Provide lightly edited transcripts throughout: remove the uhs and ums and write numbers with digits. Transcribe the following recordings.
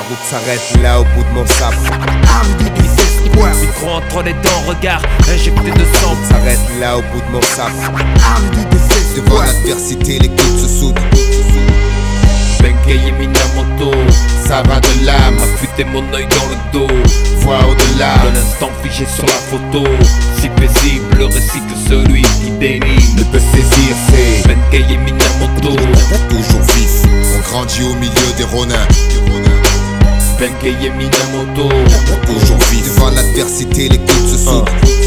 route s'arrête là au bout de mon sabre. Micro entre les dents, regard injecté de sang. S'arrête là au bout de mon sabre. Devant l'adversité, les coudes se soudent. Benkei Minamoto, Ça va de l'âme, affûter mon œil dans le dos. vois au-delà De l'instant figé sur la photo, si paisible le récit que celui qui dénie ne peut saisir, c'est Benkei Minamoto, toujours vif. On grandit au milieu des ronins. Benkei Minamoto. Toujours vif. Devant l'adversité, les coudes se soudent.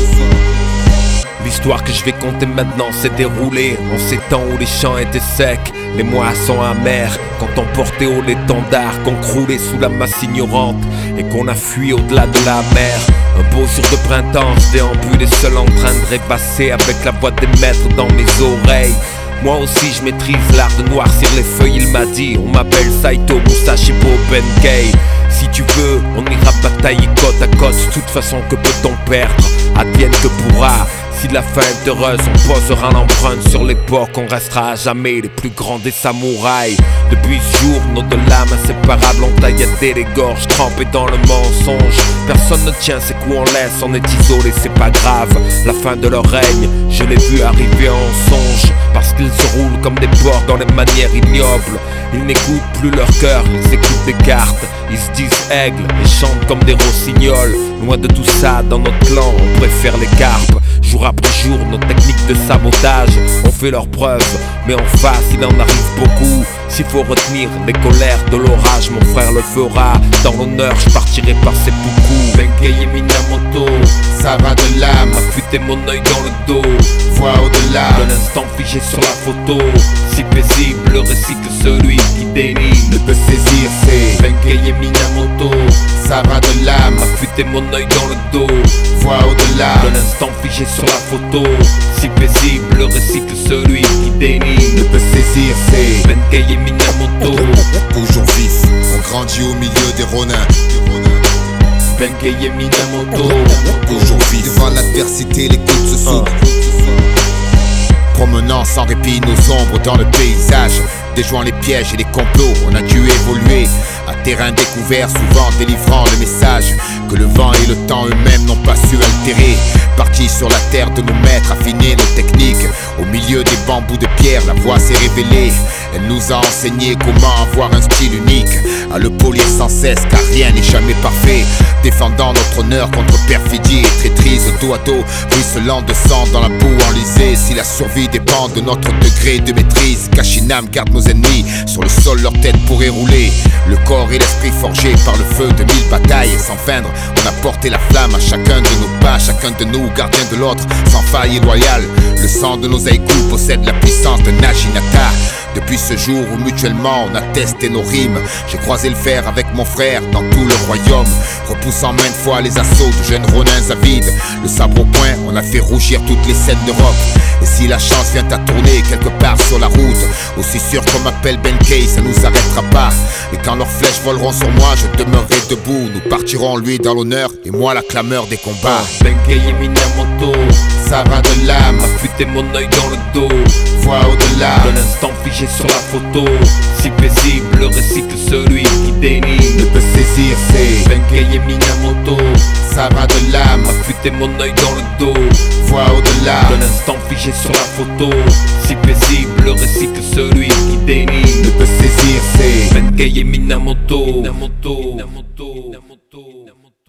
L'histoire que je vais compter maintenant s'est déroulée en ces temps où les champs étaient secs, les moissons amères, quand on portait haut l'étendard, qu'on croulait sous la masse ignorante et qu'on a fui au-delà de la mer. Un beau jour de printemps, je déambulais seul en train de rêvasser avec la voix des maîtres dans mes oreilles. Moi aussi je maîtrise l'art de noircir les feuilles, il m'a dit, on m'appelle Saito Musashibo Benkei. Si tu veux, on ira batailler côte à côte, de toute façon que peut-on perdre, advienne que pourra. Si la fin est heureuse, on posera l'empreinte sur l'époque, on restera à jamais les plus grands des samouraïs. Depuis ce jour, nos deux lames inséparables ont tailladé les gorges, trempées dans le mensonge. Personne ne tient ses coups en laisse, on est isolé, c'est pas grave. La fin de leur règne, je l'ai vu arriver en songe. Parce qu'ils se roulent comme des porcs dans les manières ignobles. Ils n'écoutent plus leur cœur, ils écoutent des cartes. Ils se disent aigles et chantent comme des rossignols. Loin de tout ça, dans notre clan, on préfère les carpes. Jour après jour, nos techniques de sabotage ont fait leurs preuves, mais en face, il en arrive beaucoup. S'il faut retenir les colères de l'orage, mon frère le fera. Dans l'honneur, je partirai par ses beaucoup. Benkei Minamoto, Ça va de l'âme, affûter mon œil dans le dos. vois au-delà De l'instant figé sur la photo, si paisible le récit que celui qui dénie ne peut saisir, c'est Benkei Minamoto, Ça va de l'âme, affûter mon œil dans le dos. vois au-delà De l'instant figé sur la photo, si paisible le récit que celui qui dénie ne peut saisir, c'est Benkei Minamoto, toujours vif. On grandit au milieu des ronins. Benkei Minamoto. Toujours vif. Devant l'adversité, les coudes se soudent. Promenant sans répit nos ombres dans le paysage, déjouant les pièges et les complots, on a dû évoluer à terrain découvert, souvent délivrant le message que le vent et le temps eux-mêmes n'ont pas su altérer. Partis sur la terre de nos maîtres, affiner nos techniques. Au milieu des bambous de pierre, la voix s'est révélée. Elle nous a enseigné comment avoir un style unique, à le polir sans cesse car rien n'est jamais parfait. Défendant notre honneur contre perfidie et traîtrise, dos à dos, ruisselant de sang dans la boue enlisée. Si la survie dépend de notre degré de maîtrise, Kashinam garde nos ennemis, sur le sol leur tête pourrait rouler. Le corps et l'esprit forgés par le feu de 1000 batailles, et sans feindre, on a porté la flamme à chacun de nos pas, chacun de nous gardien de l'autre, sans faille et loyal. Le sang de nos haïkus possède la puissance de Naginata. Depuis ce jour où mutuellement on a testé nos rimes, j'ai croisé le fer avec mon frère dans tout le royaume, repoussant maintes fois les assauts de jeunes ronins avides. Le sabre au poing, on a fait rougir toutes les scènes d'Europe. Et si la chance vient à tourner quelque part sur la route, aussi sûr qu'on m'appelle Benkei, ça nous arrêtera pas. Et quand leurs flèches voleront sur moi, je demeurerai debout. Nous partirons lui dans l'honneur et moi la clameur des combats. Benkei Minamoto, Ça va de l'âme, affûter mon œil dans le dos. vois au-delà De l'instant figé sur la photo, si paisible le récit que celui qui dénie ne peut saisir, c'est Benkei Minamoto, Ça va de l'âme, affûter mon œil dans le dos. vois au-delà De l'instant figé sur la photo, si paisible le récit que celui qui dénie ne peut saisir, c'est Benkei Minamoto, Minamoto, Minamoto, Minamoto.